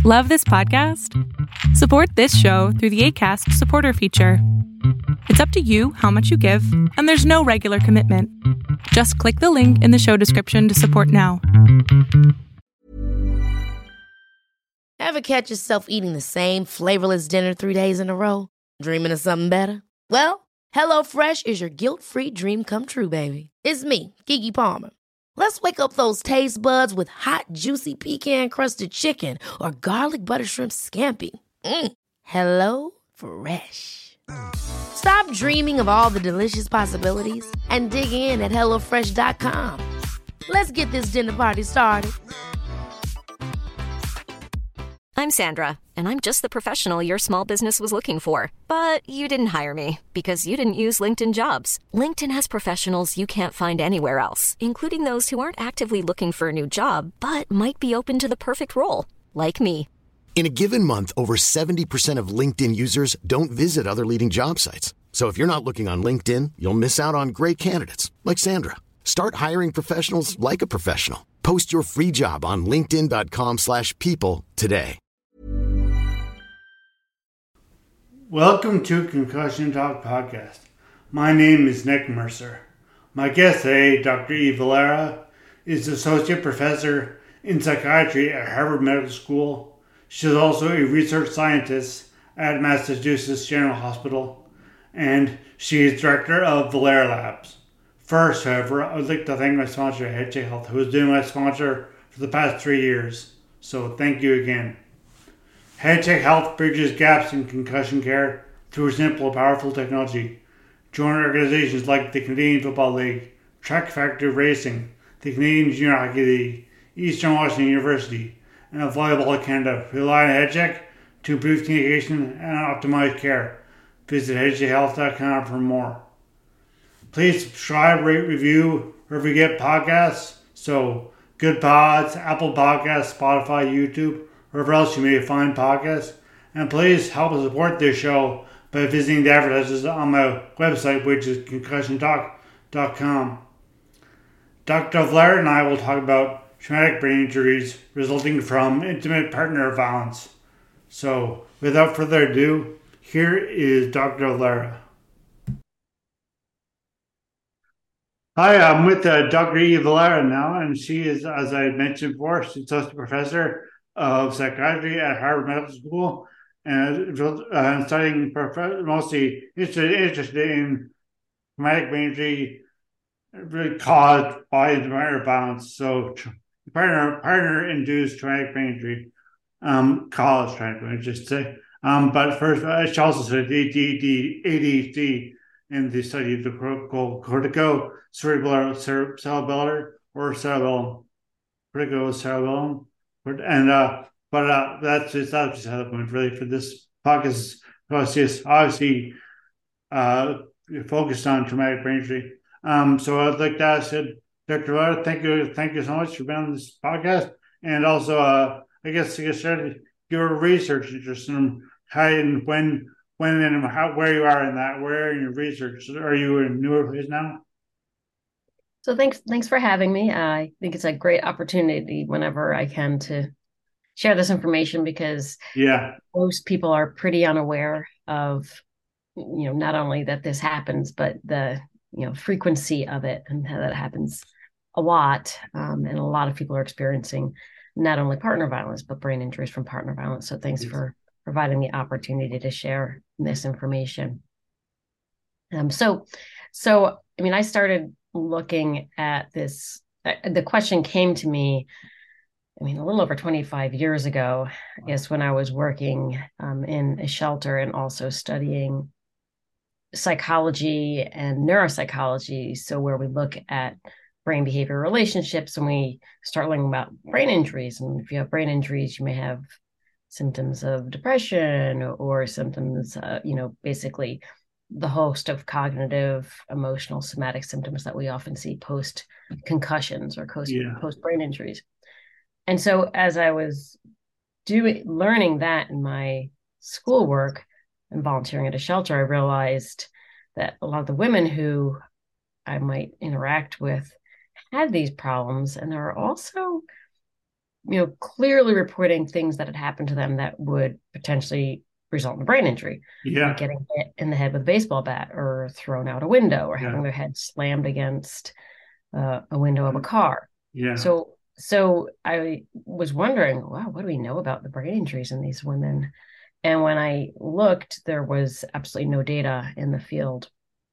Love this podcast? Support this show through the Acast supporter feature. It's up to you how much you give, and there's no regular commitment. Just click the link in the show description to support now. Ever catch yourself eating the same flavorless dinner 3 days in a row? Dreaming of something better? Well, HelloFresh is your guilt-free dream come true, baby. It's me, Keke Palmer. Let's wake up those taste buds with hot, juicy pecan-crusted chicken or garlic butter shrimp scampi. Hello Fresh. Stop dreaming of all the delicious possibilities and dig in at HelloFresh.com. Let's get this dinner party started. I'm Sandra, and I'm just the professional your small business was looking for. But you didn't hire me because you didn't use LinkedIn Jobs. LinkedIn has professionals you can't find anywhere else, including those who aren't actively looking for a new job, but might be open to the perfect role, like me. In a given month, over 70% of LinkedIn users don't visit other leading job sites. So if you're not looking on LinkedIn, you'll miss out on great candidates like Sandra. Start hiring professionals like a professional. Post your free job on linkedin.com/people today. Welcome to Concussion Talk Podcast. My name is Nick Mercer. My guest today, Dr. Eve Valera, is Associate Professor in Psychiatry at Harvard Medical School. She is also a research scientist at Massachusetts General Hospital, and she is Director of Valera Labs. First, however, I would like to thank my sponsor, Headshake Health, who has been my sponsor for the past 3 years. So thank you again. Headshake Health bridges gaps in concussion care through simple, powerful technology. Join organizations like the Canadian Football League, Track Factory Racing, the Canadian Junior Hockey League, Eastern Washington University, and Volleyball Canada. Rely on Headshake to improve communication and optimize care. Visit headshakehealth.com for more. Please subscribe, rate, review wherever you get podcasts. So, Good Pods, Apple Podcasts, Spotify, YouTube, wherever else you may find podcasts. And please help us support this show by visiting the advertisers on my website, which is concussiontalk.com. Dr. Valera and I will talk about traumatic brain injuries resulting from intimate partner violence. So, without further ado, here is Dr. Valera. Hi, I'm with Dr. Eve Valera now, and she is, as I mentioned before, she's Associate Professor of Psychiatry at Harvard Medical School, and studying mostly interested in traumatic brain injury really caused by intimate violence. So, partner-induced traumatic brain injury, caused traumatic brain injury, just say. But first, she also said ADHD in the study of the corticocerebellar or cerebellum, corticocerebellum. And that's just the point really for this podcast. It's obviously focused on traumatic brain injury. So I'd like to ask Dr. Valera, thank you so much for being on this podcast, and also I guess share your research interest in how and when and how, where you are in that, where in your research. Are you in newer place now? So thanks for having me. I think it's a great opportunity whenever I can to share this information, because most people are pretty unaware of, not only that this happens, but the, frequency of it, and how that happens a lot. And a lot of people are experiencing not only partner violence, but brain injuries from partner violence. So thanks for providing the opportunity to share this information. So I started looking at this. The question came to me, a little over 25 years ago, I guess, when I was working in a shelter and also studying psychology and neuropsychology. So where we look at brain behavior relationships, and we start learning about brain injuries. And if you have brain injuries, you may have symptoms of depression or symptoms, basically the host of cognitive, emotional, somatic symptoms that we often see post concussions or post brain injuries. And so as I was learning that in my schoolwork and volunteering at a shelter, I realized that a lot of the women who I might interact with had these problems, and there are also clearly reporting things that had happened to them that would potentially result in a brain injury. Like getting hit in the head with a baseball bat, or thrown out a window, or having their head slammed against a window of a car. So I was wondering, wow, what do we know about the brain injuries in these women? And when I looked, there was absolutely no data in the field.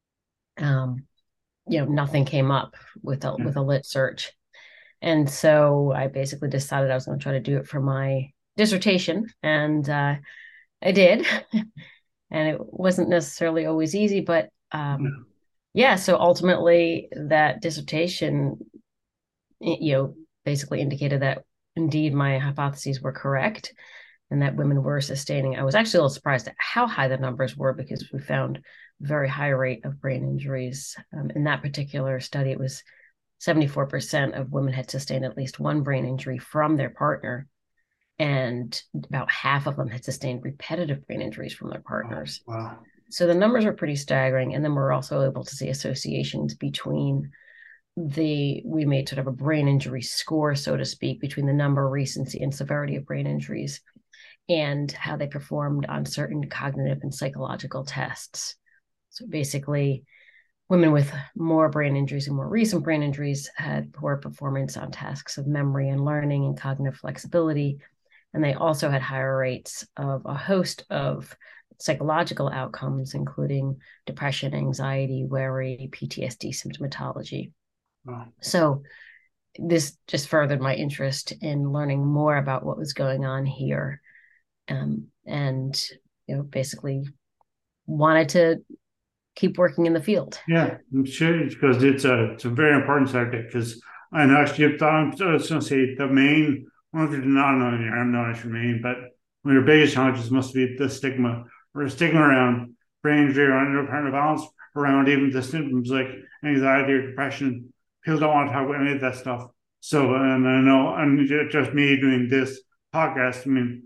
Nothing came up with a lit search. And so I basically decided I was going to try to do it for my dissertation, and I did. And it wasn't necessarily always easy, but so ultimately that dissertation, basically indicated that indeed my hypotheses were correct and that women were sustaining. I was actually a little surprised at how high the numbers were, because we found a very high rate of brain injuries. In that particular study, it was 74% of women had sustained at least one brain injury from their partner, and about half of them had sustained repetitive brain injuries from their partners. Wow. So the numbers are pretty staggering. And then we're also able to see associations between we made sort of a brain injury score, so to speak, between the number, recency, and severity of brain injuries and how they performed on certain cognitive and psychological tests. So basically, women with more brain injuries and more recent brain injuries had poor performance on tasks of memory and learning and cognitive flexibility. And they also had higher rates of a host of psychological outcomes, including depression, anxiety, worry, PTSD symptomatology. Wow. So this just furthered my interest in learning more about what was going on here. And basically wanted to keep working in the field. Yeah, I'm sure, because it's a very important subject. Because and actually, I was going to say the main one of the I'm not sure main, but one of the biggest challenges must be the stigma around brain injury, around neuropartner balance, around even the symptoms like anxiety or depression. People don't want to talk about any of that stuff. So, and I know, and just me doing this podcast,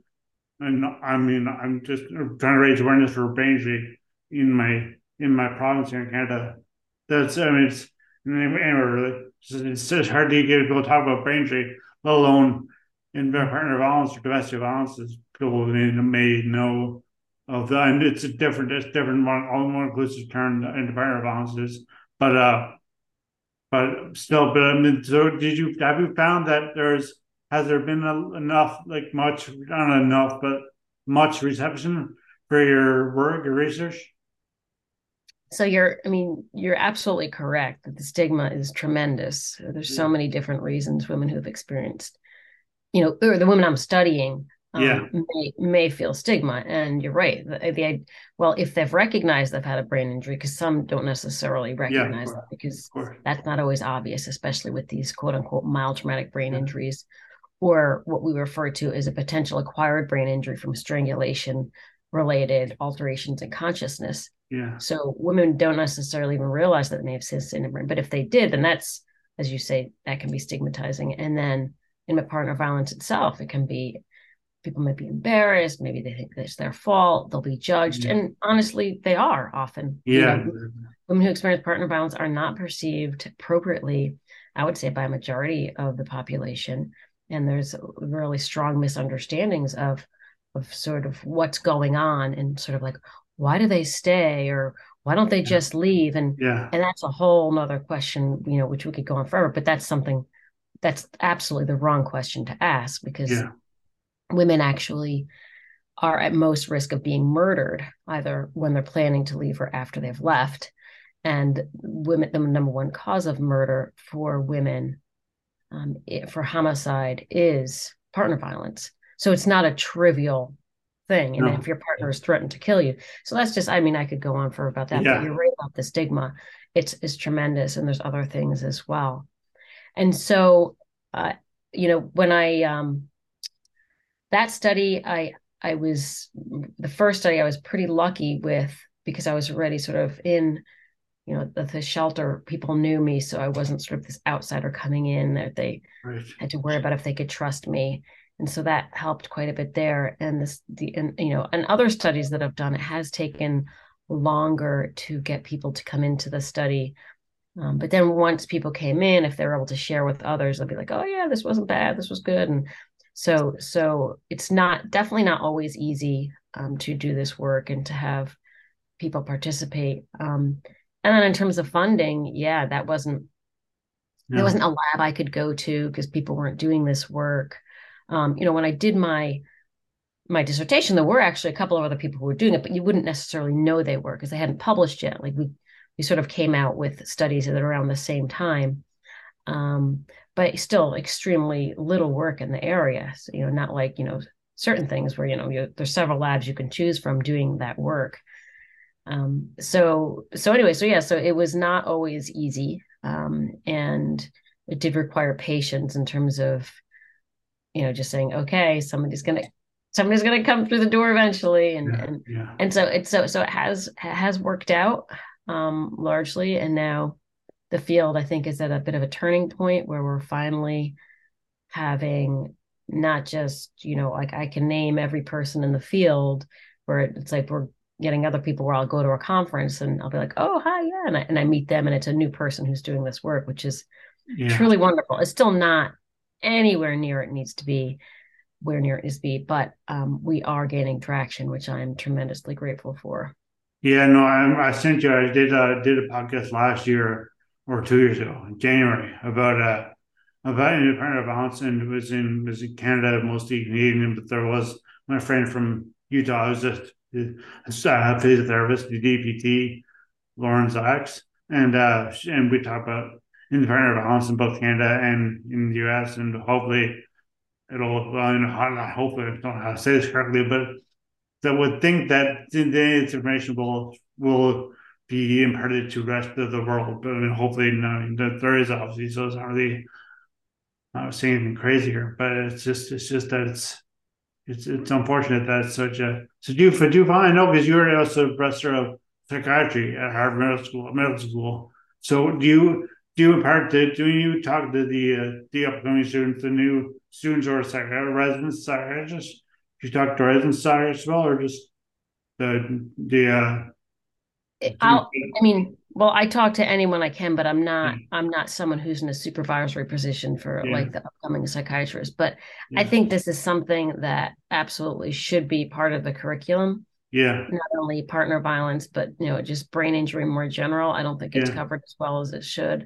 I'm just trying to raise awareness for brain injury in my province here in Canada. That's, it's anywhere really. It's just hard to get people to talk about brain injury, let alone in partner violence or domestic violence. People may know of that, and it's different one, all more inclusive term into partner violence, but still, so have you found that has there been much reception for your work, your research? So you're absolutely correct that the stigma is tremendous. There's so many different reasons women who have experienced, or the women I'm studying may feel stigma. And you're right. Well, if they've recognized they've had a brain injury, because some don't necessarily recognize that, because that's not always obvious, especially with these quote unquote mild traumatic brain injuries, or what we refer to as a potential acquired brain injury from strangulation related alterations in consciousness. Yeah. So women don't necessarily even realize that they may have sustained a brain, but if they did, then that's, as you say, that can be stigmatizing. And then in partner violence itself, it can be, people might be embarrassed, maybe they think it's their fault, they'll be judged, and honestly, they are often. Women who experience partner violence are not perceived appropriately, I would say, by a majority of the population, and there's really strong misunderstandings of sort of what's going on, and sort of like, why do they stay, or why don't they just leave? And that's a whole nother question, which we could go on forever, but that's absolutely the wrong question to ask, because women actually are at most risk of being murdered, either when they're planning to leave or after they've left. And women, the number one cause of murder for women, for homicide, is partner violence. So it's not a trivial thing. And if your partner is threatened to kill you. So that's just, I could go on for about that, but you're right about the stigma. It's tremendous. And there's other things as well. And so, when that study, the first study I was pretty lucky with, because I was already sort of in, the shelter. People knew me, so I wasn't sort of this outsider coming in that they had to worry about if they could trust me. And so that helped quite a bit there. And and other studies that I've done, it has taken longer to get people to come into the study. But then once people came in, if they were able to share with others, they'll be like, oh yeah, this wasn't bad, this was good. And So it's definitely not always easy to do this work and to have people participate. And then in terms of funding, yeah, that wasn't there wasn't a lab I could go to because people weren't doing this work. When I did my dissertation, there were actually a couple of other people who were doing it, but you wouldn't necessarily know they were because they hadn't published yet. Like we sort of came out with studies at around the same time. But still extremely little work in the area. So, not like, certain things where, there's several labs you can choose from doing that work. So it was not always easy. And it did require patience in terms of, just saying, okay, somebody's going to come through the door eventually. And so it has worked out, largely. And now the field, I think, is at a bit of a turning point where we're finally having not just, like I can name every person in the field, where it's like we're getting other people where I'll go to a conference and I'll be like, oh, hi, yeah. And I meet them and it's a new person who's doing this work, which is truly wonderful. It's still not anywhere near it needs to be, where near it needs to be, but we are gaining traction, which I'm tremendously grateful for. Yeah, no, I sent you, I did a podcast last year or 2 years ago in January about independent balance, and it was in Canada, mostly Canadian, but there was my friend from Utah who's a physiotherapist, the DPT, Lauren Zacks, and we talked about independent balance in both Canada and in the US, and hopefully hopefully I don't know how to say this correctly, but that would think that this information will be imparted to the rest of the world. But I mean, hopefully, that there is obviously, so it's not really not saying anything crazy here, but it's just that it's unfortunate that it's such a. So do you find, I know, because you were also a professor of psychiatry at Harvard Medical School. So do you talk to the upcoming students, the new students or residents psychiatrists? Do you talk to residents psychiatrists as well, or just I talk to anyone I can, but I'm not someone who's in a supervisory position for like the upcoming psychiatrist. But I think this is something that absolutely should be part of the curriculum. Yeah. Not only partner violence, but just brain injury more general. I don't think it's covered as well as it should.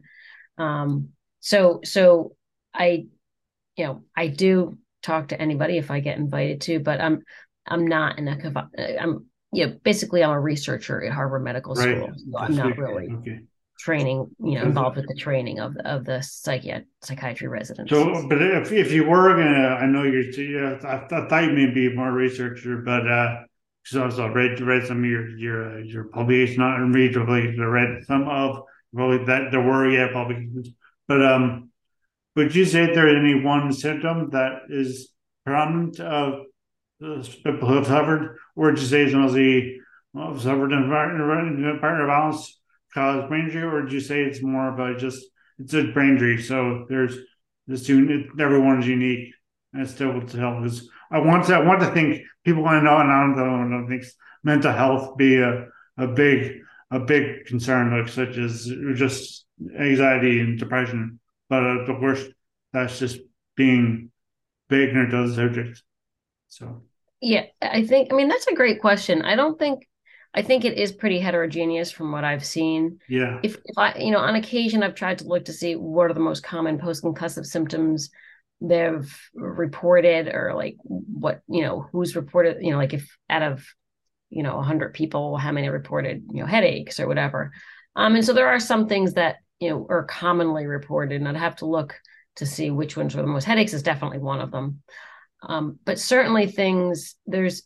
So I do talk to anybody if I get invited to, but I'm not basically I'm a researcher at Harvard Medical School. So I'm not really training, involved with the training of the psychiatry residents. So, but if you were gonna, I know I thought you may be more researcher, but because I read some of your publications, not in read, I read some of probably that there were publications, but would you say there is any one symptom that is prominent of people who have suffered, or would you say it's mostly suffered in partner violence caused brain injury, or would you say it's more about it's a brain injury? So there's everyone's unique, and it's still to help. Because I want to think people want to know, and I don't think mental health be a big concern, like such as just anxiety and depression. But of course, that's just being ignorant of the subject. So yeah, I mean that's a great question. I think it is pretty heterogeneous from what I've seen. Yeah. If I on occasion I've tried to look to see what are the most common post-concussive symptoms they've reported, or like what who's reported, like if out of 100 people, how many reported headaches or whatever. And so there are some things that are commonly reported, and I'd have to look to see which ones were the most. Headaches is definitely one of them. But certainly the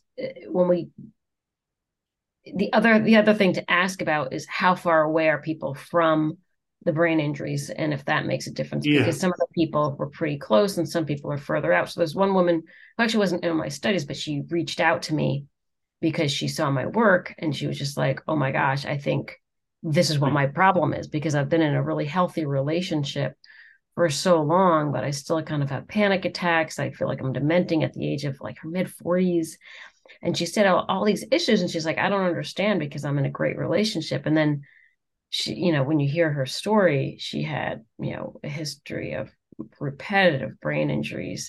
other thing to ask about is how far away are people from the brain injuries, and if that makes a difference, because some of the people were pretty close and some people are further out. So there's one woman who actually wasn't in my studies, but she reached out to me because she saw my work, and she was just like, oh my gosh, I think this is what my problem is, because I've been in a really healthy relationship for so long, but I still kind of have panic attacks. I feel like I'm dementing at the age of like her mid-40s. And she said all these issues, and she's like, I don't understand, because I'm in a great relationship. And then she, when you hear her story, she had, a history of repetitive brain injuries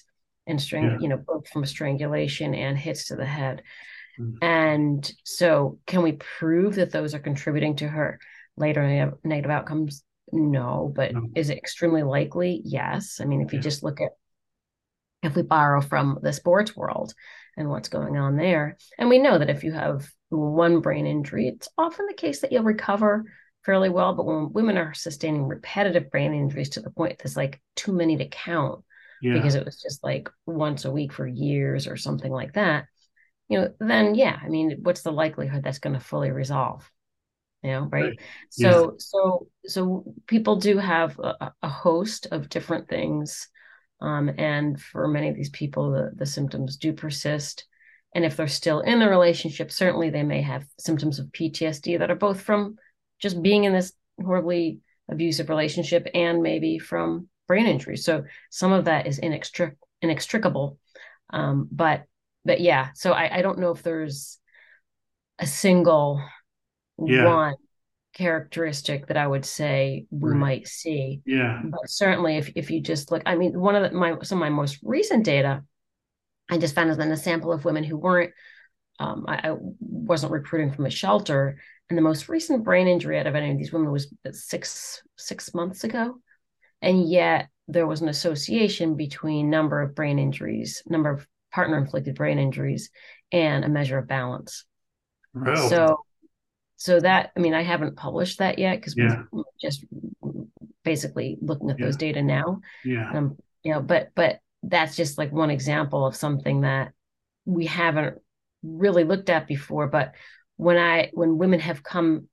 and both from strangulation and hits to the head. And so can we prove that those are contributing to her later negative outcomes? No, but is it extremely likely? Yes. I mean, if you just look at, if we borrow from the sports world and what's going on there, and we know that if you have one brain injury, it's often the case that you'll recover fairly well. But when women are sustaining repetitive brain injuries to the point there's like too many to count because it was just like once a week for years or something like that, then I mean, what's the likelihood that's going to fully resolve? Right? So people do have a host of different things. And for many of these people, the symptoms do persist. And if they're still in the relationship, certainly they may have symptoms of PTSD that are both from just being in this horribly abusive relationship and maybe from brain injury. So some of that is inextricable. But yeah, so I don't know if there's a single one characteristic that I would say we might see. But certainly if you just look, I mean, some of my most recent data, I just found is in a sample of women who weren't, I wasn't recruiting from a shelter. And the most recent brain injury out of any of these women was six months ago. And yet there was an association between number of partner inflicted brain injuries and a measure of balance. Really? So that, I mean, I haven't published that yet because we're just basically looking at those data now. But that's just like one example of something that we haven't really looked at before. But when women have come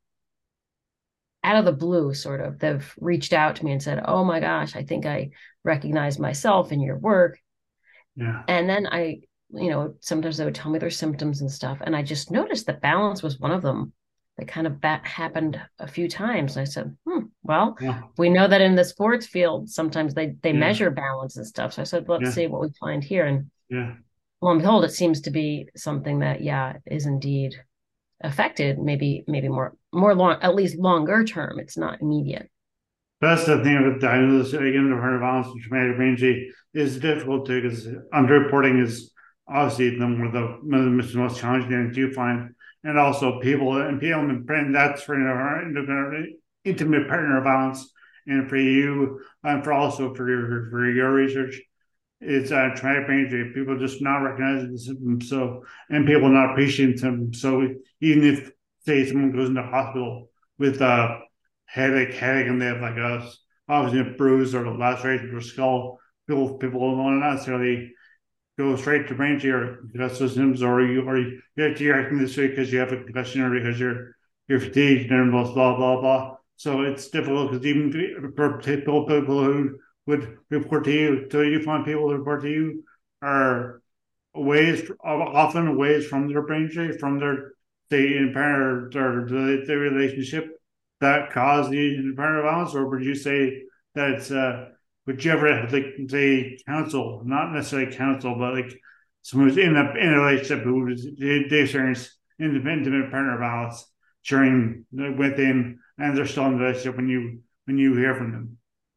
out of the blue, sort of, they've reached out to me and said, "Oh my gosh, I think I recognize myself in your work." And then sometimes they would tell me their symptoms and stuff. And I just noticed that balance was one of them. That kind of happened a few times. And I said, we know that in the sports field, sometimes they measure balance and stuff. So I said, let's see what we find here. And lo and behold, it seems to be something that, is indeed affected, maybe more long, at least longer term. It's not immediate. That's the thing with diagnosis, again, the part of balance and traumatic brain injury is difficult too, because underreporting is obviously one of the most challenging things you find. And also people, and that's for our intimate partner violence. And for you, and for your research, it's traumatic brain injury. People just not recognizing the symptoms, and people not appreciating them. So even if, say, someone goes into hospital with a headache, and they have like obviously a bruise or a laceration to their skull, people don't necessarily go straight to brain injury or concussive symptoms, or you're acting this way because you have a concussion or because you're fatigued and blah blah blah. So it's difficult because even for people who would report to you, so you find people who report to you are often away from their brain injury, from their partner or the relationship that caused the partner violence, or would you say that it's would you ever have, like, say, counsel, not necessarily counsel, but like someone who's in a relationship who they experienced intimate partner violence within, and they're still in the relationship when you hear from them?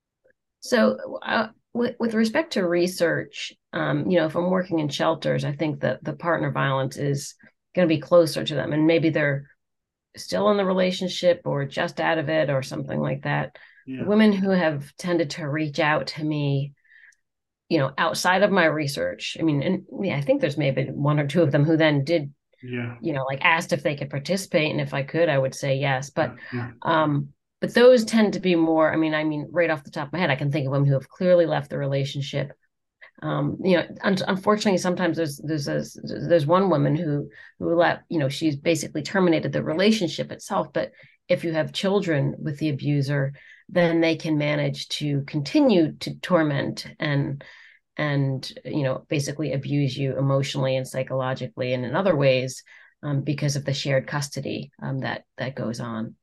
So with respect to research, if I'm working in shelters, I think that the partner violence is going to be closer to them, and maybe they're still in the relationship or just out of it or something like that. Women who have tended to reach out to me, outside of my research, I mean, and I think there's maybe one or two of them who then did, like asked if they could participate, and if I could, I would say yes. But but those tend to be more. I mean, right off the top of my head, I can think of women who have clearly left the relationship. Unfortunately, sometimes there's one woman who left. She's basically terminated the relationship itself. But if you have children with the abuser, then they can manage to continue to torment and basically abuse you emotionally and psychologically and in other ways, because of the shared custody that goes on.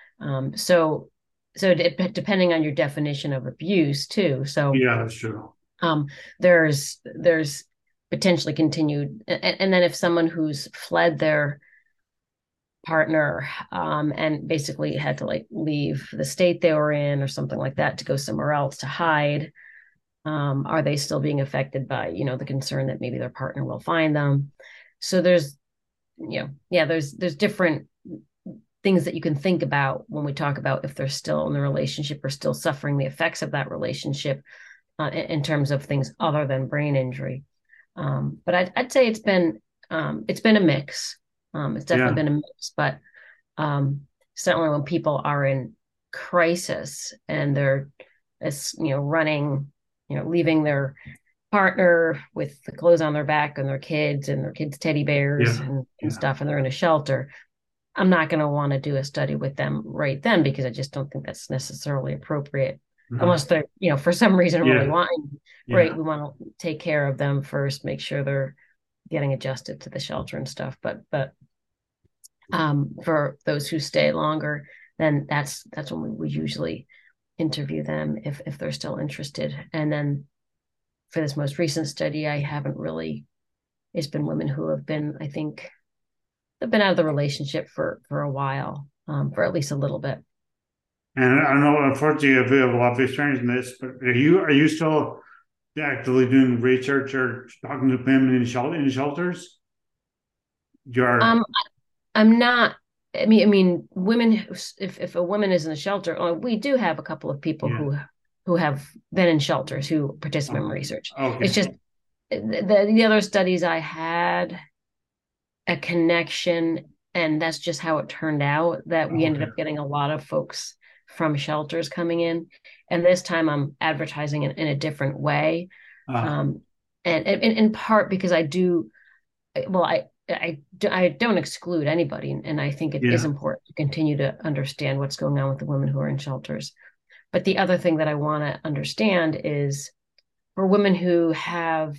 So depending on your definition of abuse too. So that's true. There's potentially continued, and then if someone who's fled their partner and basically had to like leave the state they were in or something like that to go somewhere else to hide, Are they still being affected by, the concern that maybe their partner will find them? So there's, there's different things that you can think about when we talk about if they're still in the relationship or still suffering the effects of that relationship in terms of things other than brain injury. But I'd say it's been a mix. It's definitely been a mix, but certainly when people are in crisis and they're, running, leaving their partner with the clothes on their back and their kids teddy bears and stuff, and they're in a shelter, I'm not going to want to do a study with them right then, because I just don't think that's necessarily appropriate. Unless they're, for some reason really wanting, right? We want to take care of them first, make sure they're getting adjusted to the shelter and stuff. But for those who stay longer, then that's when we usually interview them if they're still interested. And then for this most recent study, it's been women who have been, I think, they've been out of the relationship for a while, for at least a little bit. And I know, unfortunately, you have a lot of experience in this, but are you still actively doing research or talking to women in shelters? I'm not. I mean, women. If a woman is in a shelter, we do have a couple of people who have been in shelters who participate in research. Okay. It's just the other studies I had a connection, and that's just how it turned out, that we ended up getting a lot of folks from shelters coming in. And this time I'm advertising in a different way. And in part because I don't exclude anybody. And I think it is important to continue to understand what's going on with the women who are in shelters. But the other thing that I want to understand is for women who have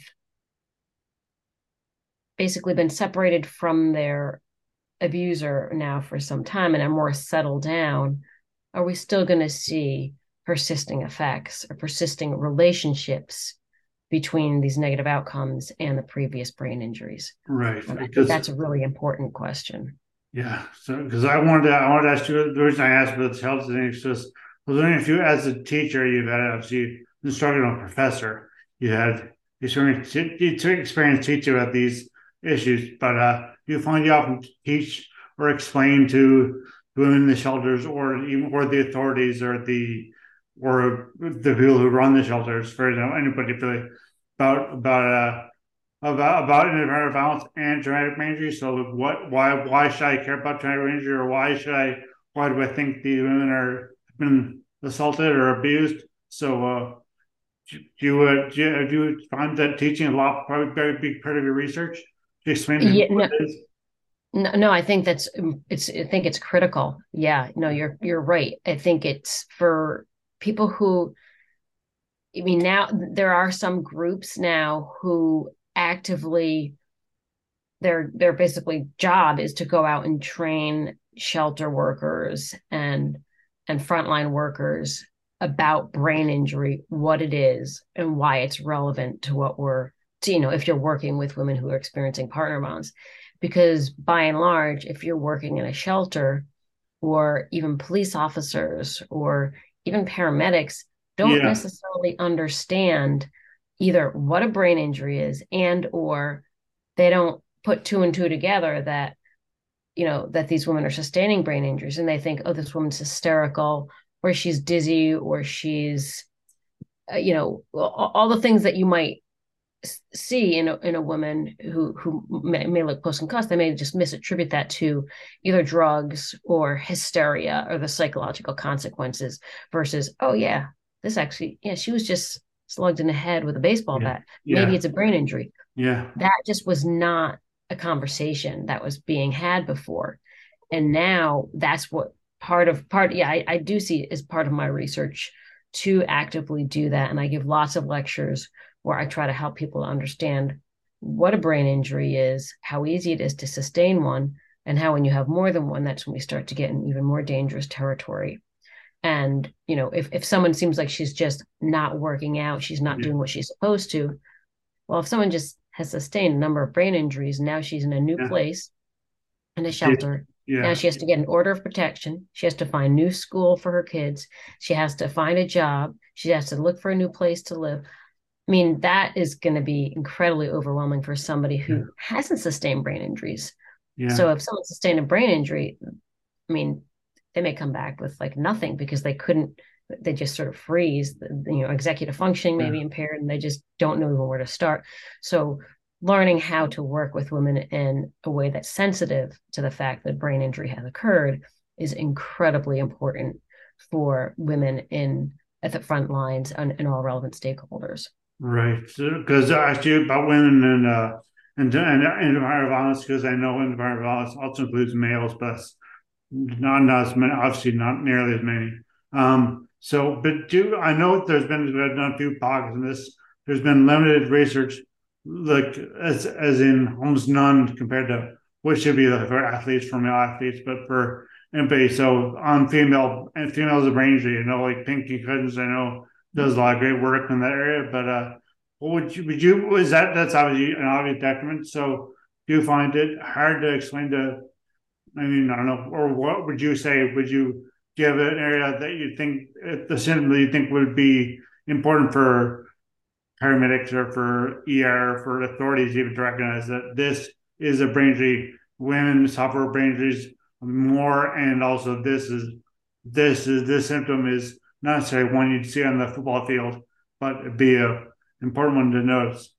basically been separated from their abuser now for some time and are more settled down, are we still going to see persisting effects or persisting relationships between these negative outcomes and the previous brain injuries? Right. Because that's a really important question. Yeah. So, because I wanted to ask you, the reason I asked about the health thing is just, I was wondering if you, as a teacher, you've had obviously instructional professor, you had experience teaching about these issues, but you find you often teach or explain to women in the shelters or the authorities or the people who run the shelters, for anybody really, about intrapersonal violence and traumatic brain injury. So why should I care about traumatic brain injury, or why do I think these women have been assaulted or abused? So do you find that teaching a lot, probably a very big part of your research to explain what it is? No, I think I think it's critical. Yeah, no, you're right. I think it's for people who, now there are some groups now who actively, their basically job is to go out and train shelter workers and frontline workers about brain injury, what it is and why it's relevant to what if you're working with women who are experiencing partner violence. Because by and large, if you're working in a shelter, or even police officers or even paramedics don't necessarily understand either what a brain injury is, and or they don't put two and two together that these women are sustaining brain injuries, and they think, oh, this woman's hysterical, or she's dizzy, or she's all the things that you might see in a woman who may look post-concussed. They may just misattribute that to either drugs or hysteria or the psychological consequences, versus, oh yeah, this actually, she was just slugged in the head with a baseball bat. Maybe it's a brain injury. That just was not a conversation that was being had before. And now that's what I do see as part of my research, to actively do that. And I give lots of lectures where I try to help people understand what a brain injury is, how easy it is to sustain one, and how when you have more than one, that's when we start to get in even more dangerous territory. And, if someone seems like she's just not working out, she's not doing what she's supposed to. Well, if someone just has sustained a number of brain injuries, now she's in a new place, in a shelter. Now she has to get an order of protection. She has to find new school for her kids. She has to find a job. She has to look for a new place to live. I mean, that is going to be incredibly overwhelming for somebody who hasn't sustained brain injuries. Yeah. So if someone sustained a brain injury, I mean, they may come back with like nothing because they just sort of freeze, executive functioning may be impaired and they just don't know even where to start. So learning how to work with women in a way that's sensitive to the fact that brain injury has occurred is incredibly important for women at the front lines and all relevant stakeholders. Right. Because I asked you about women and environmental violence, because I know environmental violence also includes males, but not as many, obviously not nearly as many. I know there's been a few pockets in this. There's been limited research, like as in almost none compared to what should be for athletes, for male athletes, but for anybody. So on females with brain injury, like Pinky Cousins, I know does a lot of great work in that area. But that's obviously an obvious detriment. So do you find it hard to explain to? I mean, I don't know. Or what would you say? Do you have an area that you think the symptom that you think would be important for paramedics or for ER, for authorities even to recognize that this is a brain injury? Women suffer brain injuries more, and also this symptom is not necessarily one you'd see on the football field, but it'd be a important one to notice.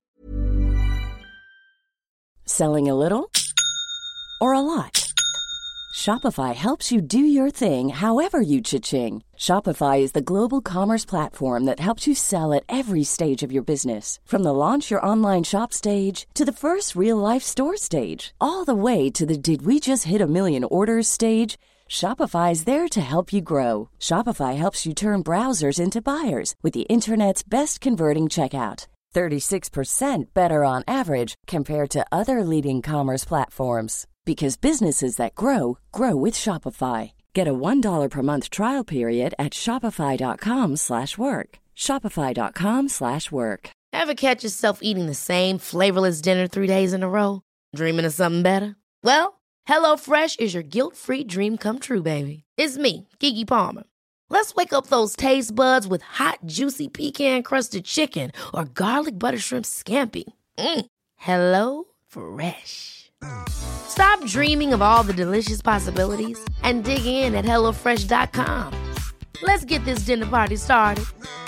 Selling a little or a lot? Shopify helps you do your thing however you cha-ching. Shopify is the global commerce platform that helps you sell at every stage of your business. From the launch your online shop stage to the first real-life store stage, all the way to the did we just hit a million orders stage. Shopify is there to help you grow. Shopify helps you turn browsers into buyers with the internet's best converting checkout. 36% better on average compared to other leading commerce platforms. Because businesses that grow with Shopify. Get a $1 per month trial period at shopify.com/work. Shopify.com/work. Ever catch yourself eating the same flavorless dinner 3 days in a row? Dreaming of something better? Well, HelloFresh is your guilt-free dream come true, baby. It's me, Keke Palmer. Let's wake up those taste buds with hot, juicy pecan-crusted chicken or garlic butter shrimp scampi. Hello Fresh. Stop dreaming of all the delicious possibilities and dig in at HelloFresh.com. Let's get this dinner party started.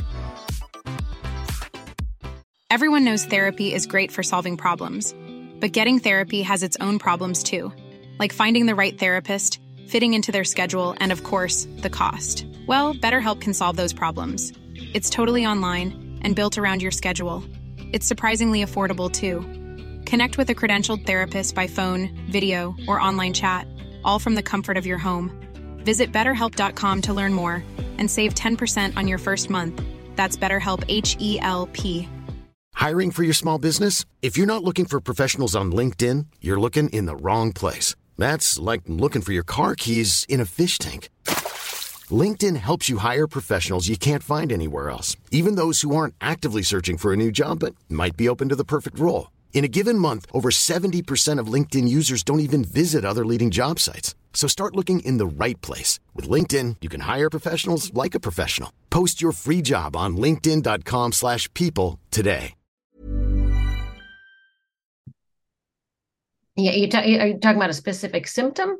Everyone knows therapy is great for solving problems, but getting therapy has its own problems too, like finding the right therapist, fitting into their schedule, and of course, the cost. Well, BetterHelp can solve those problems. It's totally online and built around your schedule. It's surprisingly affordable too. Connect with a credentialed therapist by phone, video, or online chat, all from the comfort of your home. Visit BetterHelp.com to learn more and save 10% on your first month. That's BetterHelp, H-E-L-P. Hiring for your small business? If you're not looking for professionals on LinkedIn, you're looking in the wrong place. That's like looking for your car keys in a fish tank. LinkedIn helps you hire professionals you can't find anywhere else, even those who aren't actively searching for a new job but might be open to the perfect role. In a given month, over 70% of LinkedIn users don't even visit other leading job sites. So start looking in the right place. With LinkedIn, you can hire professionals like a professional. Post your free job on linkedin.com/people today. Yeah, are you talking about a specific symptom?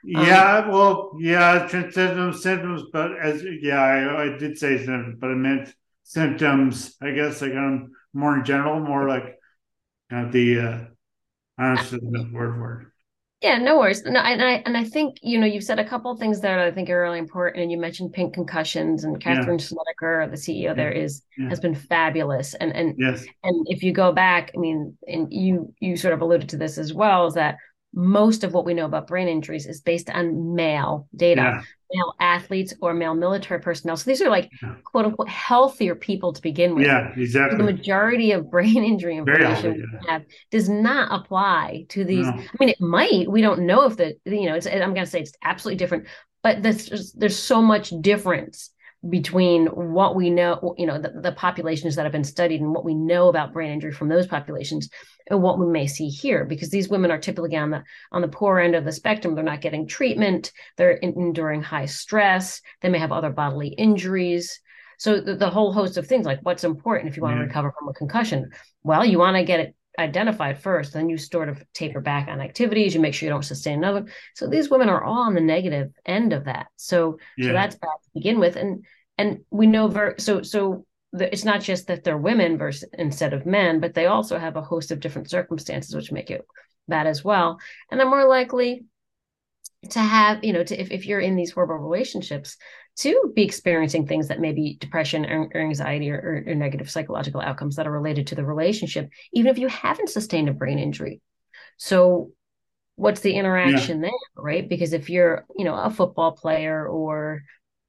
Symptoms, but I did say symptoms, but I meant symptoms, I guess, like more in general, more like the word. Yeah, no worries. No, and I think you've said a couple of things there that I think are really important, and you mentioned pink concussions, and Catherine Schledeker, the CEO there, has been fabulous. And yes. And if you go back, I mean, and you sort of alluded to this as well, is that most of what we know about brain injuries is based on male data, male athletes or male military personnel. So these are like quote unquote healthier people to begin with. Yeah, exactly. So the majority of brain injury information we have does not apply to these. No. I mean, it might. We don't know if I'm going to say it's absolutely different, but there's so much difference between what we know, the populations that have been studied and what we know about brain injury from those populations and what we may see here, because these women are typically on the poor end of the spectrum. They're not getting treatment. They're enduring high stress. They may have other bodily injuries. So the whole host of things, like what's important if you want to recover from a concussion? Well, you want to get it identified first, then you sort of taper back on activities, you make sure you don't sustain another. So these women are all on the negative end of that. So that's bad to begin with. And we know it's not just that they're women versus instead of men, but they also have a host of different circumstances which make it bad as well. And they're more likely to have, if you're in these horrible relationships, to be experiencing things that may be depression or anxiety or negative psychological outcomes that are related to the relationship, even if you haven't sustained a brain injury. So what's the interaction there, right? Because if you're, a football player or,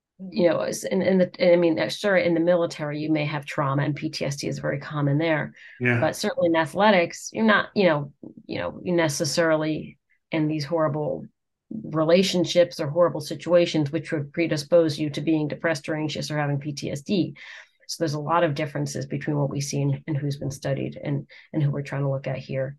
in the military, you may have trauma, and PTSD is very common there. But certainly in athletics, you're not, necessarily in these horrible relationships or horrible situations which would predispose you to being depressed or anxious or having PTSD. So there's a lot of differences between what we see and who's been studied and who we're trying to look at here.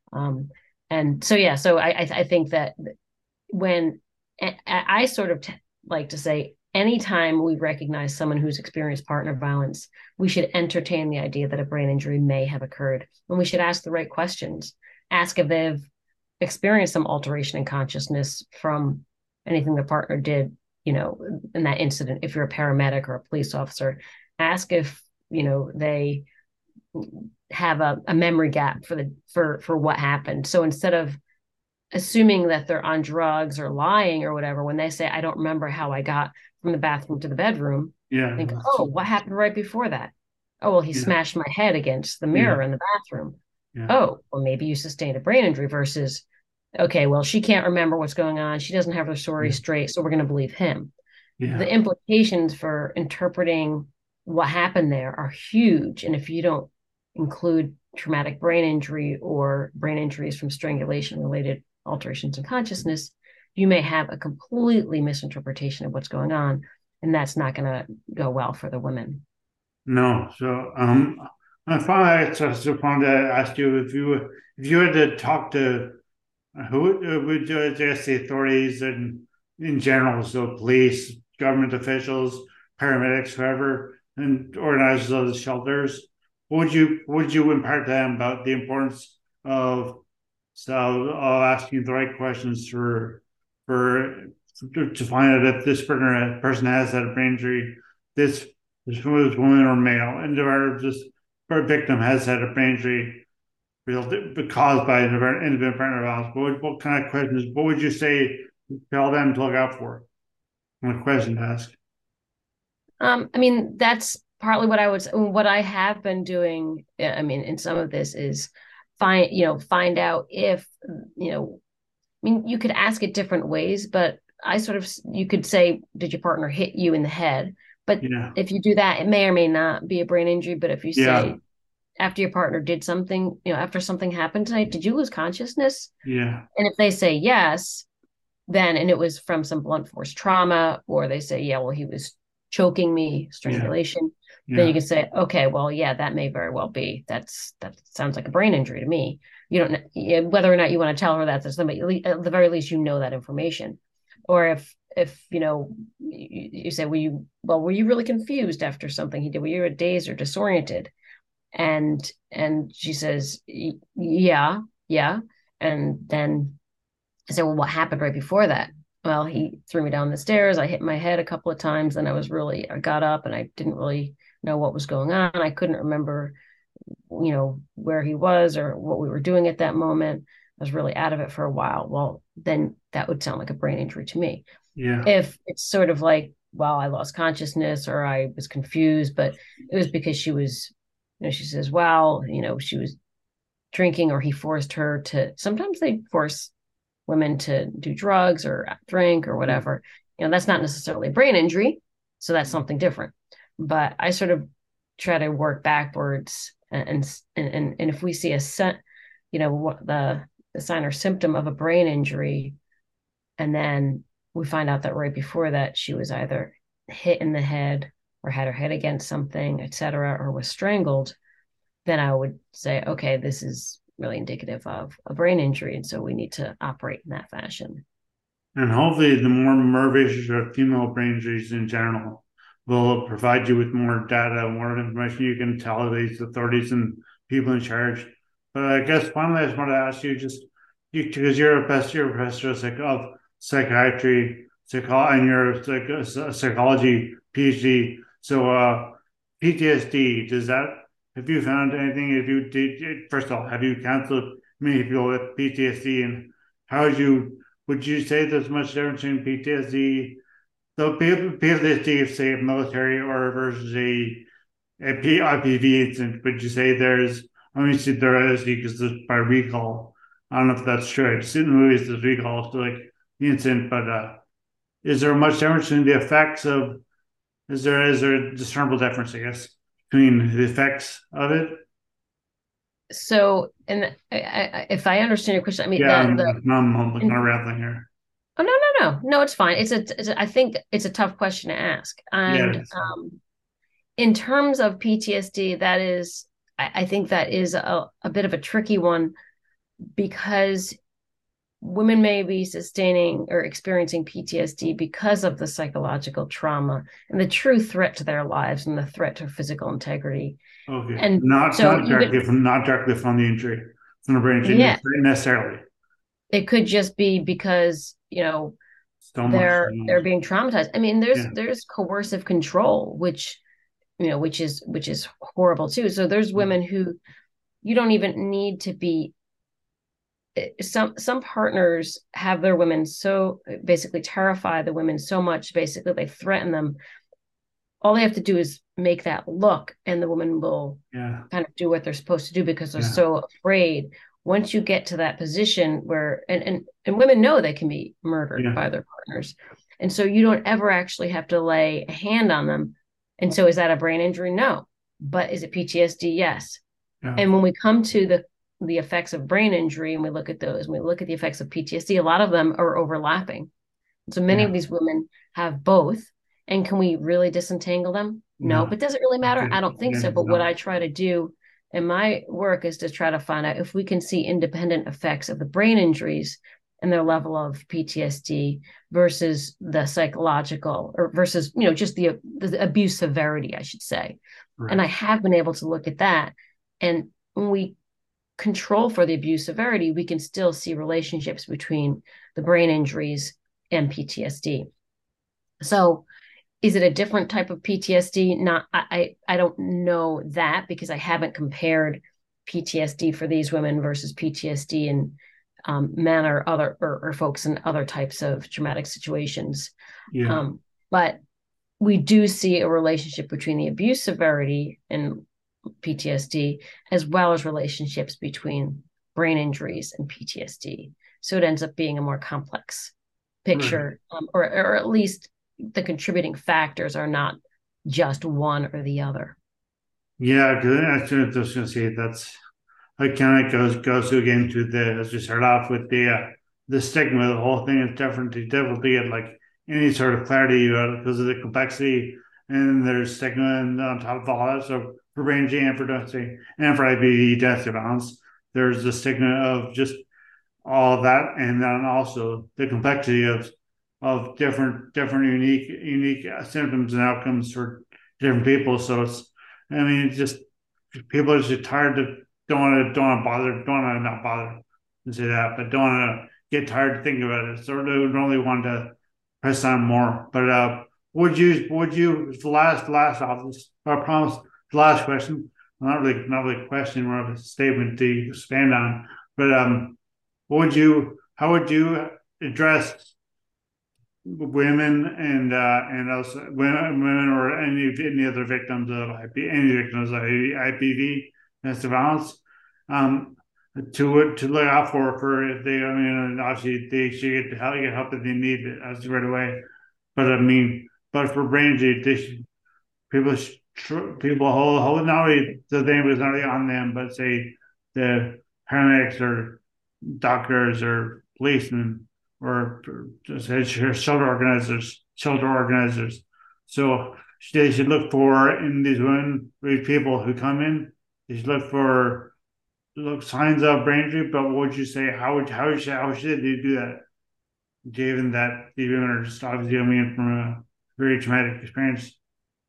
And so I think that when I sort of like to say, anytime we recognize someone who's experienced partner violence, we should entertain the idea that a brain injury may have occurred, and we should ask the right questions. Ask if they've experienced some alteration in consciousness from anything the partner did, in that incident. If you're a paramedic or a police officer, ask if, they have a memory gap for what happened. So instead of assuming that they're on drugs or lying or whatever, when they say, I don't remember how I got from the bathroom to the bedroom, think, what happened right before that? Oh, well, he smashed my head against the mirror in the bathroom. Oh, well, maybe you sustained a brain injury versus, okay, well, she can't remember what's going on. She doesn't have her story straight, so we're going to believe him. The implications for interpreting what happened there are huge. And if you don't include traumatic brain injury or brain injuries from strangulation-related alterations in consciousness, you may have a completely misinterpretation of what's going on, and that's not going to go well for the women. No. So I just wanted to ask you if you had to talk to who would just the authorities and in general, so police, government officials, paramedics, whoever, and organizers of the shelters, what would you impart to them about the importance of asking the right questions to find out if this person has had a brain injury, this woman or male, and our victim has had a brain injury caused by independent partner violence. What kind of questions? What would you say? Tell them to look out for. What question to ask? That's partly what I have been doing. In some of this is find out if, you could ask it different ways, but you could say, did your partner hit you in the head? But if you do that, it may or may not be a brain injury. But if you say, after your partner did something, after something happened tonight, did you lose consciousness? And if they say yes, then, and it was from some blunt force trauma, or they say, well, he was choking me, strangulation, then you can say, okay, well, that may very well be. That sounds like a brain injury to me. You don't know whether or not you want to tell her that, but at the very least, that information. Or if you say, were you really confused after something he did? Were you dazed or disoriented? And she says, yeah. And then I said, well, what happened right before that? Well, he threw me down the stairs. I hit my head a couple of times. Then I got up and I didn't really know what was going on. I couldn't remember, where he was or what we were doing at that moment. I was really out of it for a while. Well, then that would sound like a brain injury to me. If it's sort of like, well, I lost consciousness or I was confused, but it was because she was, she says, well, she was drinking, or he forced her to. Sometimes they force women to do drugs or drink or whatever. That's not necessarily a brain injury, so that's something different. But I sort of try to work backwards, and if we see the sign or symptom of a brain injury, and then we find out that right before that she was either hit in the head or had her head against something, etc., or was strangled, then I would say, okay, this is really indicative of a brain injury, and so we need to operate in that fashion. And hopefully the more vicious are female brain injuries in general, will provide you with more data, more information. You can tell these authorities and people in charge. But I guess finally, I just want to ask you, because you're a professor of psychiatry, and you're a psychology PhD. So PTSD, have you found anything? If you did, first of all, have you counseled many people with PTSD, and would you say there's much difference in PTSD? So PTSD, say military or versus a IPV incident, would you say obviously there is because by recall. I don't know if that's true. I've seen the movies, there's recall to like the incident, but is there much difference in the effects of, is there a discernible difference, I guess, between the effects of it? So, and if I understand your question, I mean, I'm kind of rambling here. Oh, no, it's fine. I think it's a tough question to ask. And in terms of PTSD, I think that is a bit of a tricky one, because women may be sustaining or experiencing PTSD because of the psychological trauma and the true threat to their lives and the threat to physical integrity. Okay. And not directly from the injury, from the brain injury, necessarily. It could just be because, they're being traumatized. I mean, there's coercive control, which is horrible too. So there's women who you don't even need to be. Some partners have their women so basically terrify the women so much, basically they threaten them. All they have to do is make that look, and the woman will kind of do what they're supposed to do because they're so afraid. Once you get to that position where, and women know they can be murdered by their partners. And so you don't ever actually have to lay a hand on them. And so is that a brain injury? No. But is it PTSD? Yes. Yeah. And when we come to the effects of brain injury and we look at those, and we look at the effects of PTSD, a lot of them are overlapping. So many of these women have both. And can we really disentangle them? No, but does it really matter? I don't think so. But what I try to do in my work is to try to find out if we can see independent effects of the brain injuries and their level of PTSD versus the psychological, or versus, just the abuse severity, I should say. Right. And I have been able to look at that. And when we control for the abuse severity, we can still see relationships between the brain injuries and PTSD. So is it a different type of PTSD? I don't know that, because I haven't compared PTSD for these women versus PTSD in men or folks in other types of traumatic situations. Yeah. But we do see a relationship between the abuse severity and PTSD, as well as relationships between brain injuries and PTSD. So it ends up being a more complex picture, or at least the contributing factors are not just one or the other. Yeah, because I was just going to say it kind of goes again to as we start off with the stigma. The whole thing is definitely get like any sort of clarity because of the complexity, and there's stigma on top of all that. So for brain injury and for IBD death surveillance, there's the stigma of just all that, and then also the complexity of different unique symptoms and outcomes for different people. So people are just tired of don't want to not bother to say that, but don't want to get tired to think about it. So they would only want to press on more. But would you the last question, not really a question, more of a statement to expand on, but how would you address women and also women or any other victims of IPV domestic violence to look out for if they, obviously they should get help if they need it as right away. But for brain injury, people hold not only the name was not only on them, but say the paramedics or doctors or policemen or shelter organizers. So they should look for in these people who come in. They should look for signs of brain injury. But what would you say? How should they do that? Given that the women are just obviously coming in from a very traumatic experience.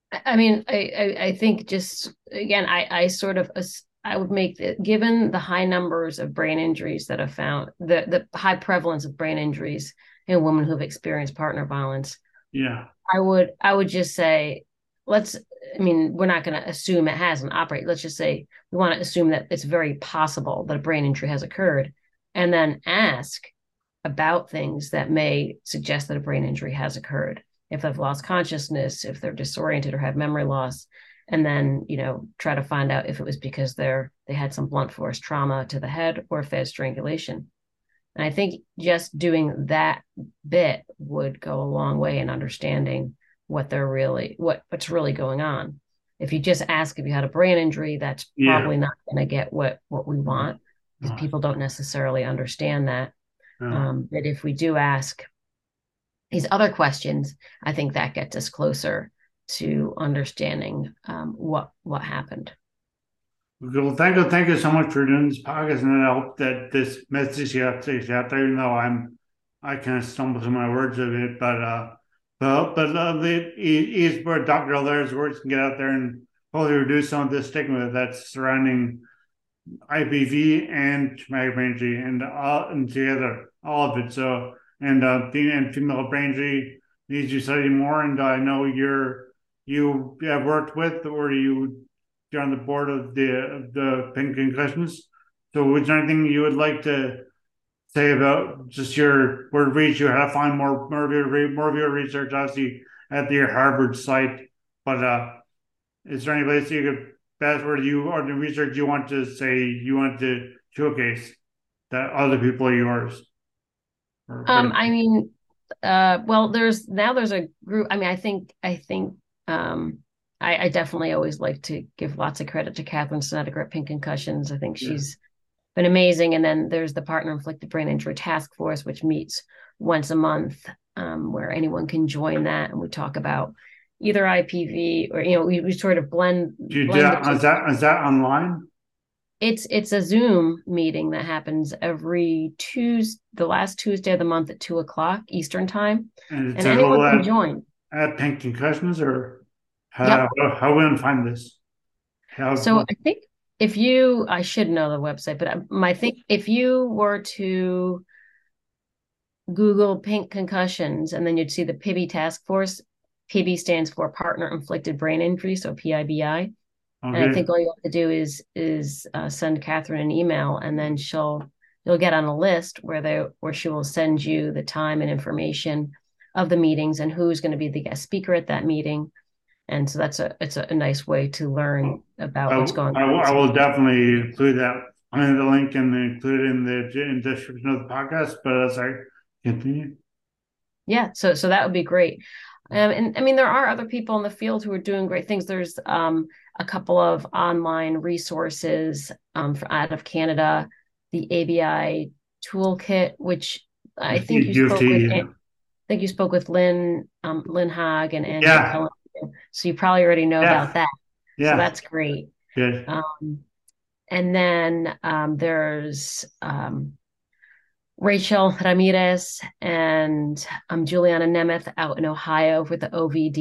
I mean, I think just again, I sort of I would make given the high numbers of brain injuries that are found, the high prevalence of brain injuries in women who've experienced partner violence. Yeah. I would just say, I mean, we're not going to assume it hasn't operated. Let's just say we want to assume that it's very possible that a brain injury has occurred, and then ask about things that may suggest that a brain injury has occurred. If they've lost consciousness, if they're disoriented or have memory loss, and then, try to find out if it was because they had some blunt force trauma to the head or if they had strangulation. And I think just doing that bit would go a long way in understanding what's really going on. If you just ask if you had a brain injury, that's probably not going to get what we want, because people don't necessarily understand that. But if we do ask these other questions, I think that gets us closer to understanding what happened. Well, thank you so much for doing this podcast, and I hope that this message gets out there. Even though I kind of stumble through my words a bit, but the is where Dr. Valera's words can get out there and hopefully reduce some of the stigma that's surrounding IPV and traumatic brain injury and together, all of it. So, and female brain injury needs to study more. And I know you have worked with, or you're on the board of the Pink Concussions. So, is there anything you would like to say about just your where to reach you, how to find more of your research, obviously at your Harvard site, but is there any place you could best where you or the research you want to showcase that other people are yours? I mean, well, there's a group. I mean, I think I definitely always like to give lots of credit to Catherine Snedeker at Pink Concussions. I think she's been amazing. And then there's the Partner Inflicted Brain Injury Task Force, which meets once a month, where anyone can join that, and we talk about either IPV or we sort of blend. Is that online? It's a Zoom meeting that happens every Tuesday, the last Tuesday of the month at 2:00 Eastern time, and anyone can join. At Pink Concussions, or how will we find this? So I think I should know the website, but I think if you were to Google Pink Concussions, and then you'd see the PIBI task force. PIBI stands for Partner Inflicted Brain Injury, so PIBI. Okay. And I think all you have to do is send Catherine an email, and then you'll get on a list where she will send you the time and information of the meetings and who's going to be the guest speaker at that meeting. And so it's a nice way to learn about what's going on. I will definitely include that. I mean, the link and include it in the description of the podcast. But as I continue, yeah, so that would be great. And I mean, there are other people in the field who are doing great things. There's a couple of online resources out of Canada, the ABI Toolkit, which I think you spoke with Lynn Haag and Andrew Cullen. So you probably already know about that. Yeah. So that's great. Good. And then there's Rachel Ramirez and Juliana Nemeth out in Ohio with the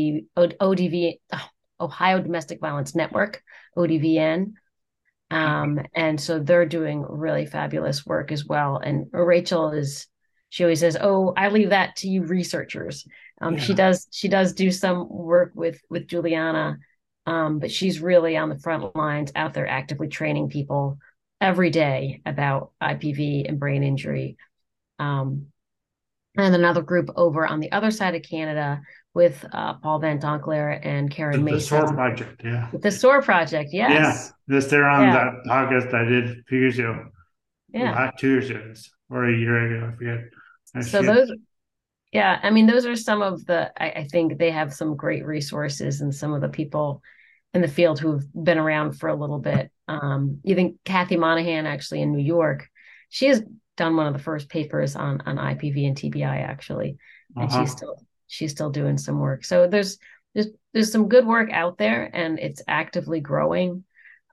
Ohio Domestic Violence Network, ODVN. And so they're doing really fabulous work as well. And Rachel she always says, "Oh, I leave that to you researchers." She does do some work with Juliana, but she's really on the front lines out there actively training people every day about IPV and brain injury. And another group over on the other side of Canada with Paul Van Donkler and Karen Mason. The SOAR Project, yeah. With the SOAR Project, yes. Yeah, they're on that podcast I did a few years ago. Yeah. 2 years ago, or a year ago, I forget. So those are some of I think they have some great resources, and some of the people in the field who've been around for a little bit. Even Kathy Monahan, actually in New York, she has done one of the first papers on IPV and TBI, actually, and she's still doing some work. So there's some good work out there, and it's actively growing.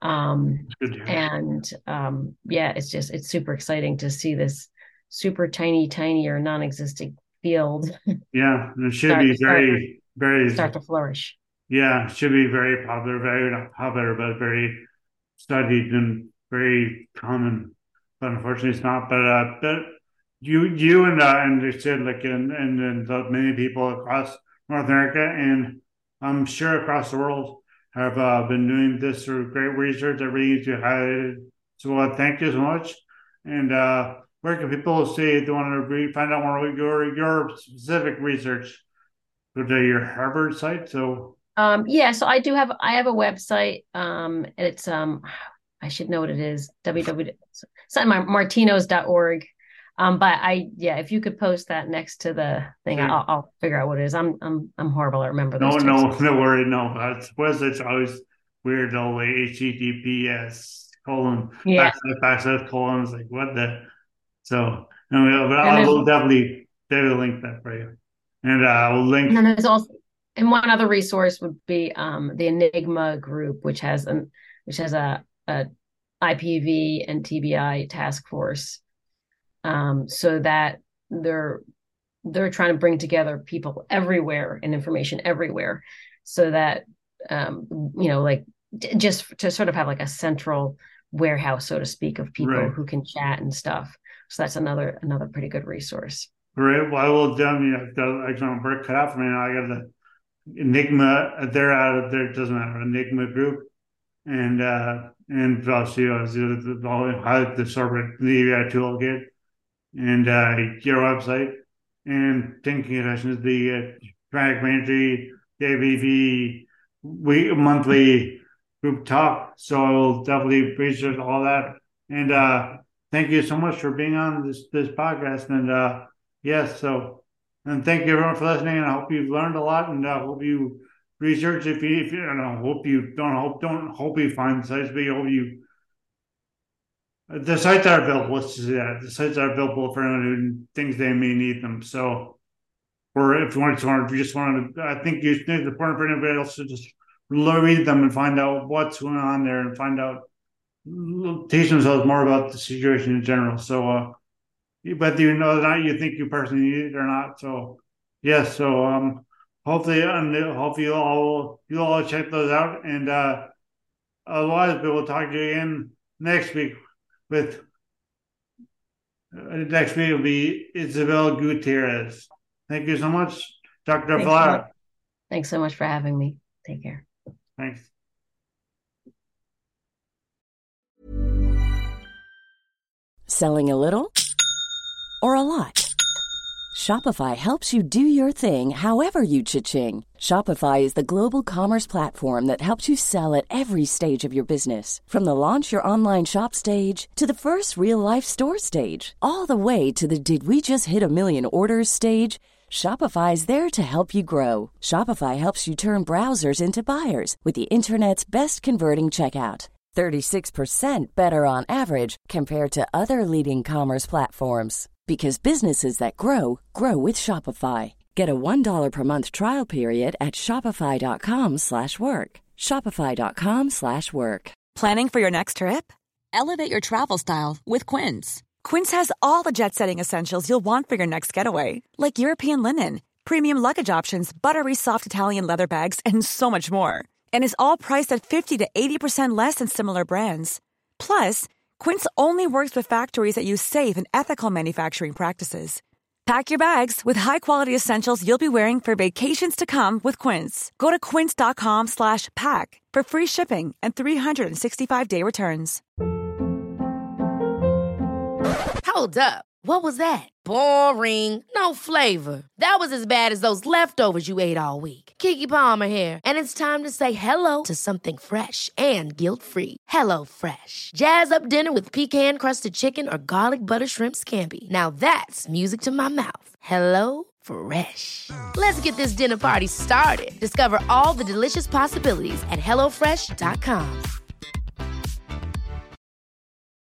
It's super exciting to see this super tiny or non-existent field. Yeah, it should be very start to flourish. Yeah, it should be very popular, very not popular, but very studied and very common. But unfortunately, it's not. But you and they said like and many people across North America and I'm sure across the world have been doing this through great research. Everything you highlighted. So thank you so much. And where can people say if they want to find out more about your specific research? Go to your Harvard site. So so I have a website. It's I should know what it is. martinos.org. But if you could post that next to the thing, sure. I'll figure out what it is. I'm horrible at remember those. No worry. No, it's always weird. All the HTTPS : backslash colons, like what the. So anyway, but I will definitely link that for you, and I will link. And then there's also, and one other resource would be the Enigma group, which has a IPV and TBI task force. So that they're trying to bring together people everywhere and information everywhere, so that just to sort of have like a central warehouse, so to speak, of people who can chat and stuff. So that's another pretty good resource. Right. Well, I will definitely. I've got work cut out for me now. I got the Enigma. They're out of there. It doesn't matter. Enigma group, and obviously highlight the server, the EVI toolkit. And your website and thinking sessions, the Traffic Ministry, the ABV monthly group talk. So I will definitely research all that. And thank you so much for being on this podcast. And and thank you everyone for listening. And I hope you've learned a lot. And I hope you research. If you hope you find sites, but hope you. The sites are available. Let's just say that the sites are available for anyone who thinks they may need them. So, or if you just want to, I think it's important for anybody else to just read them and find out what's going on there and find out, teach themselves more about the situation in general. So, whether you know that you think you personally need it or not. So, yes. So, hopefully you'll all check those out. And otherwise, we will talk to you again next week. Next week will be Isabel Gutierrez. Thank you so much, Dr. Valera. Thanks so much for having me. Take care. Thanks. Selling a little or a lot? Shopify helps you do your thing however you cha-ching. Shopify is the global commerce platform that helps you sell at every stage of your business. From the launch your online shop stage to the first real-life store stage, all the way to the did we just hit a million orders stage. Shopify is there to help you grow. Shopify helps you turn browsers into buyers with the internet's best converting checkout. 36% better on average compared to other leading commerce platforms. Because businesses that grow with Shopify. Get a $1 per month trial period at shopify.com/work. Shopify.com/work. Planning for your next trip? Elevate your travel style with Quince. Quince has all the jet-setting essentials you'll want for your next getaway, like European linen, premium luggage options, buttery soft Italian leather bags, and so much more. And is all priced at 50 to 80% less than similar brands. Plus, Quince only works with factories that use safe and ethical manufacturing practices. Pack your bags with high-quality essentials you'll be wearing for vacations to come with Quince. Go to quince.com/pack for free shipping and 365-day returns. Hold up. What was that? Boring. No flavor. That was as bad as those leftovers you ate all week. Keke Palmer here, and it's time to say hello to something fresh and guilt-free. HelloFresh. Jazz up dinner with pecan-crusted chicken or garlic butter shrimp scampi. Now that's music to my mouth. HelloFresh. Let's get this dinner party started. Discover all the delicious possibilities at HelloFresh.com.